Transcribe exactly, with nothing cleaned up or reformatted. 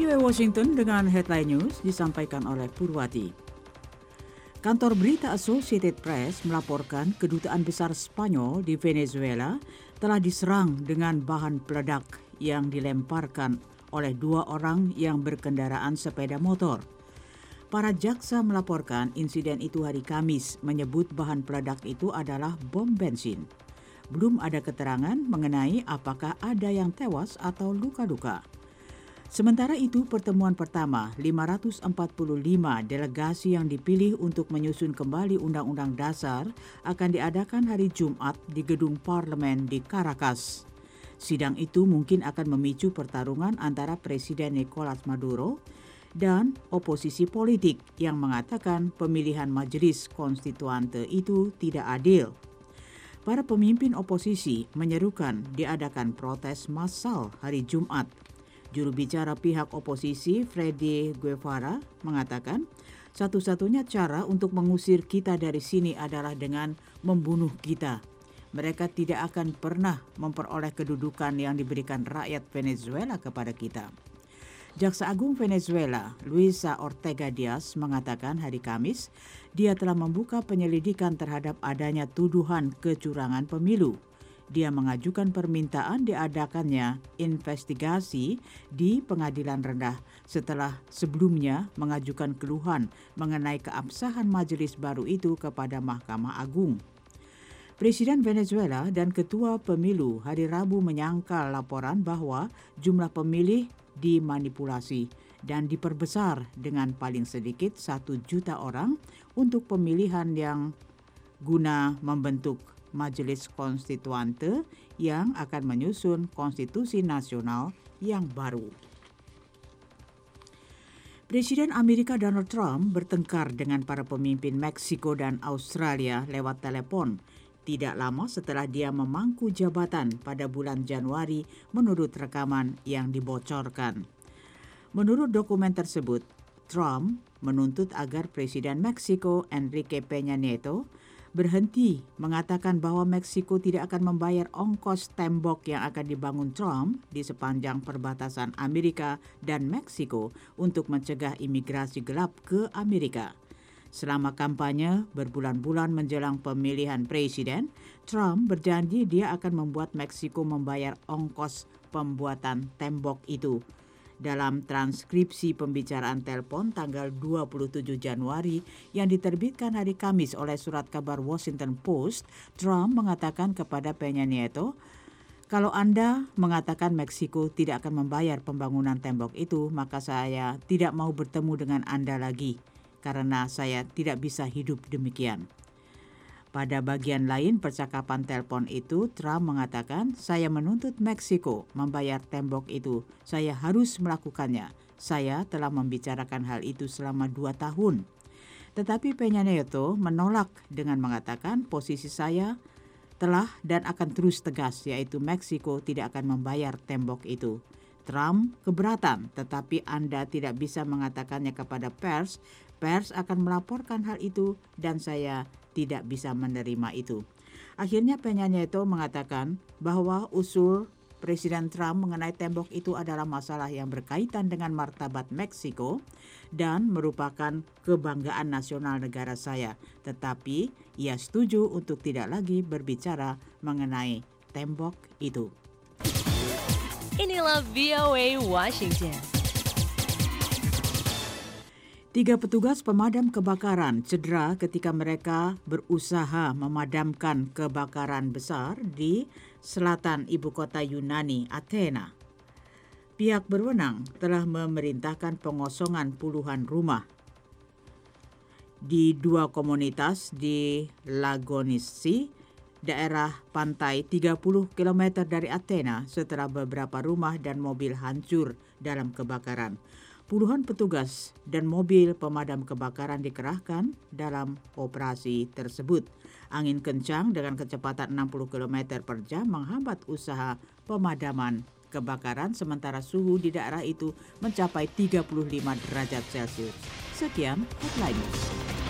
A Washington dengan headline news disampaikan oleh Purwati. Kantor berita Associated Press melaporkan kedutaan besar Spanyol di Venezuela telah diserang dengan bahan peledak yang dilemparkan oleh dua orang yang berkendaraan sepeda motor. Para jaksa melaporkan insiden itu hari Kamis, menyebut bahan peledak itu adalah bom bensin. Belum ada keterangan mengenai apakah ada yang tewas atau luka-luka. Sementara itu, pertemuan pertama lima ratus empat puluh lima delegasi yang dipilih untuk menyusun kembali Undang-Undang Dasar akan diadakan hari Jumat di gedung parlemen di Caracas. Sidang itu mungkin akan memicu pertarungan antara Presiden Nicolas Maduro dan oposisi politik yang mengatakan pemilihan Majelis Konstituante itu tidak adil. Para pemimpin oposisi menyerukan diadakan protes massal hari Jumat. Juru bicara pihak oposisi Freddy Guevara mengatakan satu-satunya cara untuk mengusir kita dari sini adalah dengan membunuh kita. Mereka tidak akan pernah memperoleh kedudukan yang diberikan rakyat Venezuela kepada kita. Jaksa Agung Venezuela, Luisa Ortega Diaz, mengatakan hari Kamis dia telah membuka penyelidikan terhadap adanya tuduhan kecurangan pemilu. Dia mengajukan permintaan diadakannya investigasi di pengadilan rendah setelah sebelumnya mengajukan keluhan mengenai keabsahan majelis baru itu kepada Mahkamah Agung. Presiden Venezuela dan Ketua Pemilu hari Rabu menyangkal laporan bahwa jumlah pemilih dimanipulasi dan diperbesar dengan paling sedikit satu juta orang untuk pemilihan yang guna membentuk Majelis Konstituante yang akan menyusun konstitusi nasional yang baru. Presiden Amerika Donald Trump bertengkar dengan para pemimpin Meksiko dan Australia lewat telepon tidak lama setelah dia memangku jabatan pada bulan Januari menurut rekaman yang dibocorkan. Menurut dokumen tersebut, Trump menuntut agar Presiden Meksiko Enrique Peña Nieto berhenti mengatakan bahwa Meksiko tidak akan membayar ongkos tembok yang akan dibangun Trump di sepanjang perbatasan Amerika dan Meksiko untuk mencegah imigrasi gelap ke Amerika. Selama kampanye berbulan-bulan menjelang pemilihan presiden, Trump berjanji dia akan membuat Meksiko membayar ongkos pembuatan tembok itu. Dalam transkripsi pembicaraan telepon tanggal dua puluh tujuh Januari yang diterbitkan hari Kamis oleh surat kabar Washington Post, Trump mengatakan kepada Peña Nieto, kalau Anda mengatakan Meksiko tidak akan membayar pembangunan tembok itu, maka saya tidak mau bertemu dengan Anda lagi, karena saya tidak bisa hidup demikian. Pada bagian lain percakapan telepon itu, Trump mengatakan, saya menuntut Meksiko membayar tembok itu. Saya harus melakukannya. Saya telah membicarakan hal itu selama dua tahun. Tetapi Peña Nieto menolak dengan mengatakan posisi saya telah dan akan terus tegas, yaitu Meksiko tidak akan membayar tembok itu. Trump keberatan, tetapi Anda tidak bisa mengatakannya kepada pers. Pers akan melaporkan hal itu dan saya tidak bisa menerima itu. Akhirnya Peña Nieto mengatakan bahwa usul Presiden Trump mengenai tembok itu adalah masalah yang berkaitan dengan martabat Meksiko dan merupakan kebanggaan nasional negara saya. Tetapi ia setuju untuk tidak lagi berbicara mengenai tembok itu. Inilah V O A Washington. Tiga petugas pemadam kebakaran cedera ketika mereka berusaha memadamkan kebakaran besar di selatan ibu kota Yunani, Athena. Pihak berwenang telah memerintahkan pengosongan puluhan rumah di dua komunitas di Lagonissi, daerah pantai tiga puluh kilometer dari Athena setelah beberapa rumah dan mobil hancur dalam kebakaran. Puluhan petugas dan mobil pemadam kebakaran dikerahkan dalam operasi tersebut. Angin kencang dengan kecepatan enam puluh kilometer per jam menghambat usaha pemadaman kebakaran sementara suhu di daerah itu mencapai tiga puluh lima derajat Celcius. Sekian headline news.